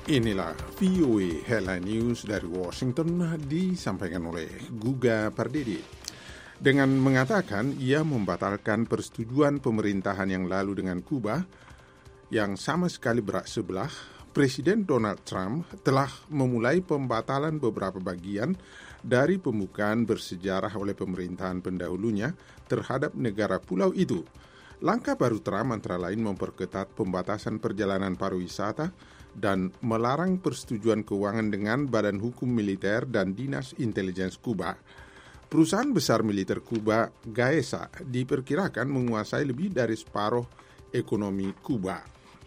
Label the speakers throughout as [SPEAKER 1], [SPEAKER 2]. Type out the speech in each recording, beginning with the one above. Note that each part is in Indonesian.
[SPEAKER 1] Inilah VOA Headline News dari Washington disampaikan oleh Guga Pardede. Dengan mengatakan ia membatalkan persetujuan pemerintahan yang lalu dengan Kuba yang sama sekali berak sebelah, Presiden Donald Trump telah memulai pembatalan beberapa bagian dari pembukaan bersejarah oleh pemerintahan pendahulunya terhadap negara pulau itu. Langkah baru Trump antara lain memperketat pembatasan perjalanan pariwisata dan melarang persetujuan keuangan dengan Badan Hukum Militer dan Dinas Intelijen Kuba. Perusahaan besar militer Kuba, Gaesa, diperkirakan menguasai lebih dari separuh ekonomi Kuba.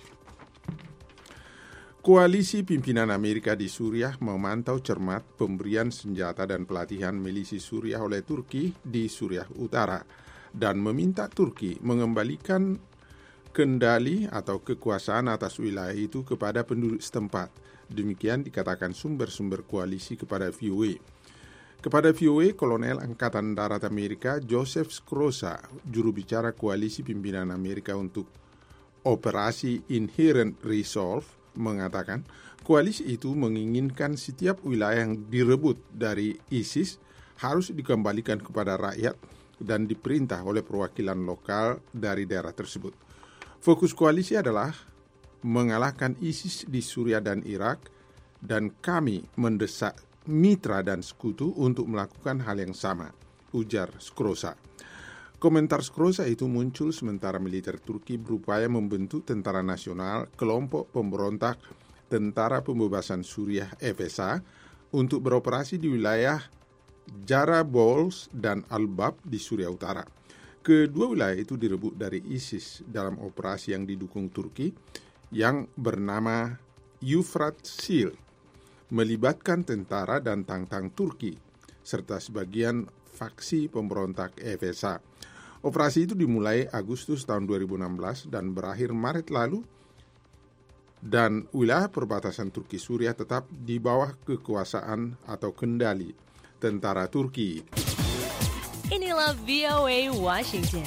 [SPEAKER 1] Koalisi pimpinan Amerika di Suriah memantau cermat pemberian senjata dan pelatihan milisi Suriah oleh Turki di Suriah Utara dan meminta Turki mengembalikan kendali atau kekuasaan atas wilayah itu kepada penduduk setempat. Demikian dikatakan sumber-sumber koalisi kepada VOA. Kepada VOA, Kolonel Angkatan Darat Amerika Joseph Scroza, juru bicara koalisi pimpinan Amerika untuk Operasi Inherent Resolve, mengatakan koalisi itu menginginkan setiap wilayah yang direbut dari ISIS harus dikembalikan kepada rakyat dan diperintah oleh perwakilan lokal dari daerah tersebut. Fokus koalisi adalah mengalahkan ISIS di Suriah dan Irak, dan kami mendesak mitra dan sekutu untuk melakukan hal yang sama, ujar Scroza. Komentar Scroza itu muncul sementara militer Turki berupaya membentuk Tentara Nasional Kelompok Pemberontak Tentara Pembebasan Suriah FSA untuk beroperasi di wilayah Jarablus dan Al-Bab di Suriah Utara. Kedua wilayah itu direbut dari ISIS dalam operasi yang didukung Turki yang bernama Euphrates Shield, melibatkan tentara dan tang-tang Turki serta sebagian faksi pemberontak FSA. Operasi itu dimulai Agustus tahun 2016 dan berakhir Maret lalu, dan wilayah perbatasan Turki-Suriah tetap di bawah kekuasaan atau kendali tentara Turki.
[SPEAKER 2] Inilah VOA Washington.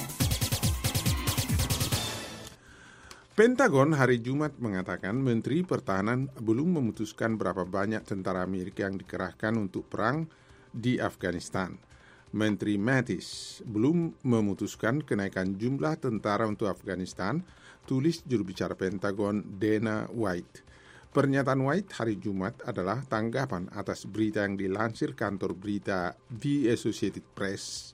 [SPEAKER 1] Pentagon hari Jumat mengatakan Menteri Pertahanan belum memutuskan berapa banyak tentara Amerika yang dikerahkan untuk perang di Afghanistan. Menteri Mattis belum memutuskan kenaikan jumlah tentara untuk Afghanistan, tulis juru bicara Pentagon Dana White. Pernyataan White hari Jumat adalah tanggapan atas berita yang dilansir kantor berita The Associated Press,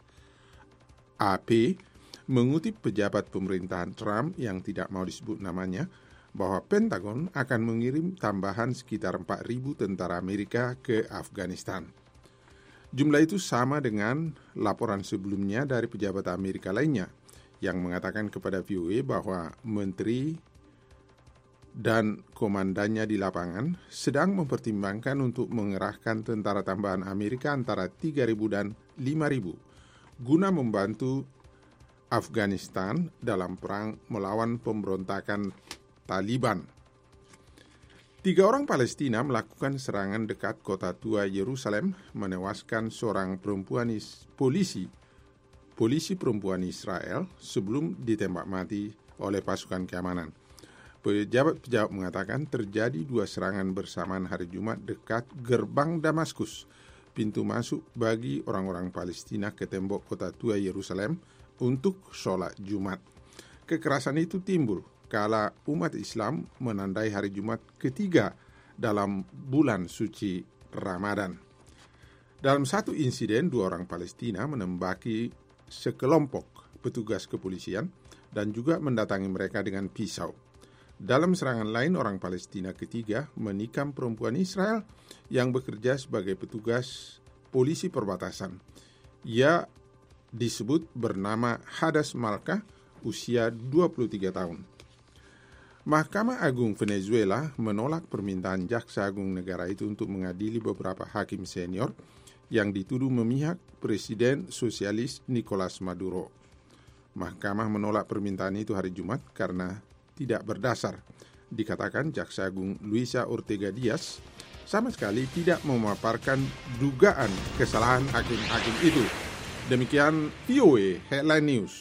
[SPEAKER 1] AP, mengutip pejabat pemerintahan Trump yang tidak mau disebut namanya, bahwa Pentagon akan mengirim tambahan sekitar 4.000 tentara Amerika ke Afghanistan. Jumlah itu sama dengan laporan sebelumnya dari pejabat Amerika lainnya yang mengatakan kepada VOA bahwa menteri dan komandannya di lapangan sedang mempertimbangkan untuk mengerahkan tentara tambahan Amerika antara 3.000 dan 5.000 guna membantu Afghanistan dalam perang melawan pemberontakan Taliban. 3 orang Palestina melakukan serangan dekat kota tua Yerusalem, menewaskan seorang polisi perempuan Israel sebelum ditembak mati oleh pasukan keamanan. Pejabat mengatakan terjadi 2 serangan bersamaan hari Jumat dekat gerbang Damaskus, pintu masuk bagi orang-orang Palestina ke tembok kota tua Yerusalem untuk sholat Jumat. Kekerasan itu timbul kala umat Islam menandai hari Jumat ketiga dalam bulan suci Ramadan. Dalam satu insiden, 2 orang Palestina menembaki sekelompok petugas kepolisian dan juga mendatangi mereka dengan pisau. Dalam serangan lain, orang Palestina ketiga menikam perempuan Israel yang bekerja sebagai petugas polisi perbatasan. Ia disebut bernama Hadas Malka, usia 23 tahun. Mahkamah Agung Venezuela menolak permintaan Jaksa Agung negara itu untuk mengadili beberapa hakim senior yang dituduh memihak Presiden Sosialis Nicolas Maduro. Mahkamah menolak permintaan itu hari Jumat karena tidak berdasar. Dikatakan Jaksa Agung Luisa Ortega Diaz sama sekali tidak memaparkan dugaan kesalahan hakim-hakim itu. Demikian VOA Headline News.